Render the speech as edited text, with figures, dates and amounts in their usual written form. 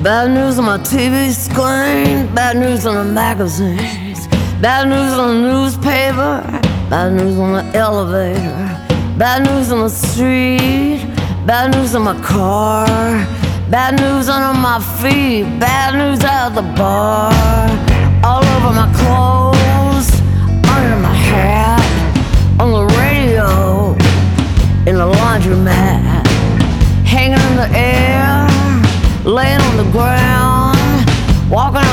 Bad news on my TV screen, bad news on the magazines, bad news on the newspaper, bad news on the elevator, bad news on the street, bad news in my car, bad news under my feet, bad news at the bar, all over my clothes, under my hat, on the radio, in the laundromat, hanging in the air, laying on the ground, walking